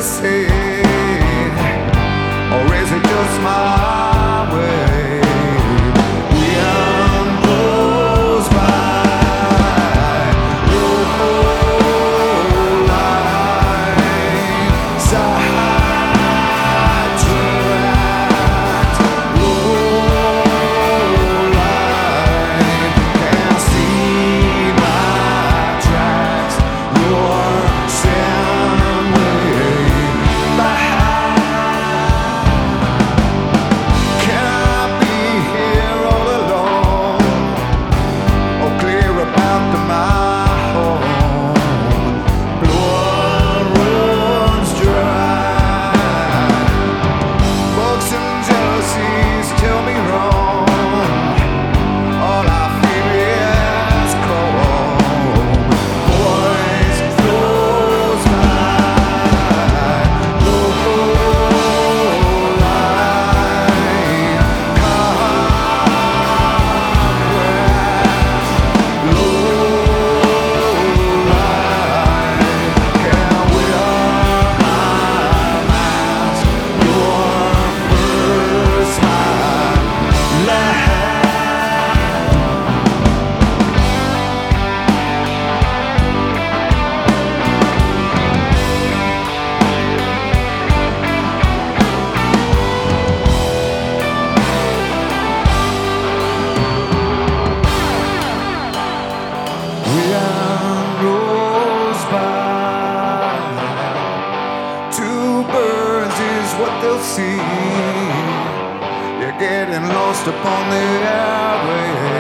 say, or is it just my way? Wind blows by your whole life, sidetracked, low light, can't see my tracks. You're some way behind. Can I be here all alone, or clear about my home? Blood runs dry. Bugs and jealousies tell me wrong. All I feel is cold. Boys close my low light, crash, low light. Can wear my mask, your first highlight. Wind rolls by. Two birds is what they'll see. You're getting lost upon the airway.